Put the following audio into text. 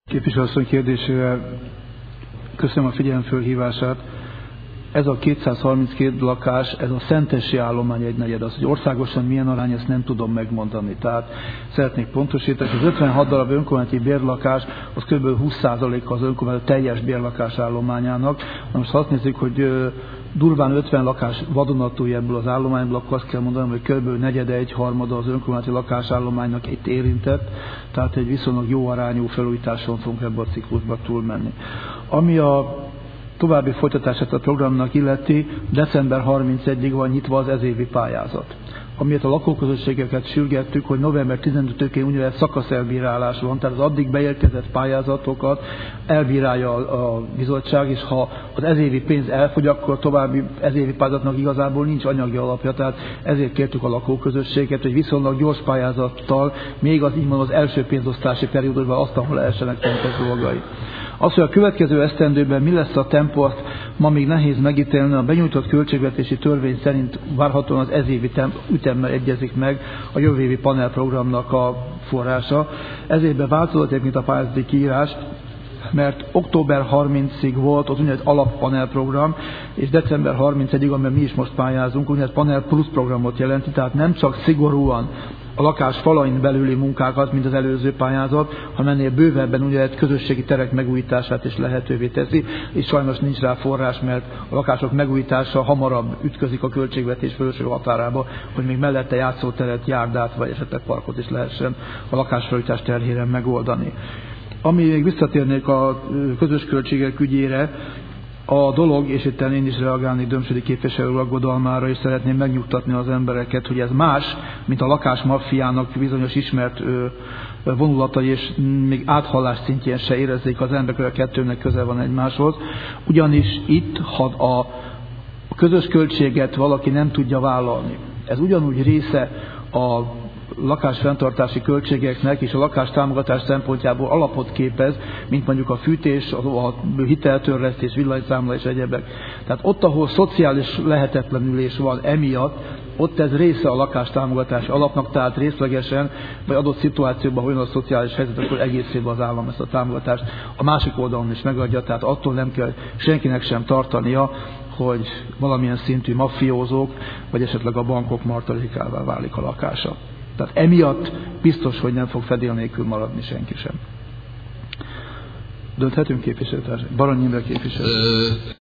Képviselőasszony kérdésére köszönöm a figyelmfölhívását. Ez a 232 lakás, ez a Szentesi állomány egynegyed. Az, hogy országosan milyen arány, ezt nem tudom megmondani. Tehát szeretnék pontosítani, az 56 darab önkormányzati bérlakás, az kb. 20%-a az önkormányzat teljes bérlakás állományának. Most ha azt nézzük, hogy durván 50 lakás vadonatúj ebből az állományból, akkor azt kell mondanom, hogy kb. Negyede, egyharmada az önkormányzati lakásállománynak itt érintett, tehát egy viszonylag jó arányú felújításon fogunk ebbe a ciklusba túlmenni. Ami a további folytatását a programnak illeti, december 31-ig van nyitva az ezévi pályázat. Amiért a lakóközösségeket sürgettük, hogy november 15-én úgynevezett szakaszelbírálás van, tehát az addig beérkezett pályázatokat elbírálja a bizottság, és ha az ezévi pénz elfogy, akkor további ezévi pályázatnak igazából nincs anyagi alapja, tehát ezért kértük a lakóközösséget, hogy viszonylag gyors pályázattal, még az így az első pénzosztási periódusban asztalra lehessenek fontos dolgai. Az, hogy a következő esztendőben mi lesz a tempó, azt ma még nehéz megítélni. A benyújtott költségvetési törvény szerint várhatóan az ezévi ütemmel egyezik meg a jövő évi panelprogramnak a forrása. Ezért változott mint a pályázati kiírás, mert október 30-ig volt az úgynevezett alappanelprogram, és december 31-ig, amiben mi is most pályázunk, úgynevezett panel plusz programot jelenti, tehát nem csak szigorúan a lakás falain belüli munkákat, mint az előző pályázat, hanem ennél bővebben ugye közösségi terek megújítását is lehetővé teszi, és sajnos nincs rá forrás, mert a lakások megújítása hamarabb ütközik a költségvetés fölöső határába, hogy még mellette játszóteret, járdát vagy esetleg parkot is lehessen a lakásfelújítás terhére megoldani. Ami még visszatérnék a közös költségek ügyére, a dolog, és itt én is reagálnék Dömsödi képviselő aggodalmára, és szeretném megnyugtatni az embereket, hogy ez más, mint a lakásmaffiának bizonyos ismert vonulatai, és még áthallás szintjén se érezzék az emberek, hogy a kettőnek közel van egymáshoz. Ugyanis itt, ha a közös költséget valaki nem tudja vállalni, ez ugyanúgy része a lakásfenntartási költségeknek és a lakástámogatás szempontjából alapot képez, mint mondjuk a fűtés, a hiteltörlesztés, villanyszámla és egyebek. Tehát ott, ahol szociális lehetetlenülés van emiatt, ott ez része a lakástámogatási alapnak, tehát részlegesen, vagy adott szituációban, ha olyan a szociális helyzet, akkor egész évben az állam ezt a támogatást a másik oldalon is megadja, tehát attól nem kell senkinek sem tartania, hogy valamilyen szintű maffiózók, vagy esetleg a bankok martalékává válik a lakása. Tehát emiatt biztos, hogy nem fog fedél nélkül maradni senki sem. Dönthetünk képviselőtársak? Baranyi Imre képviselő.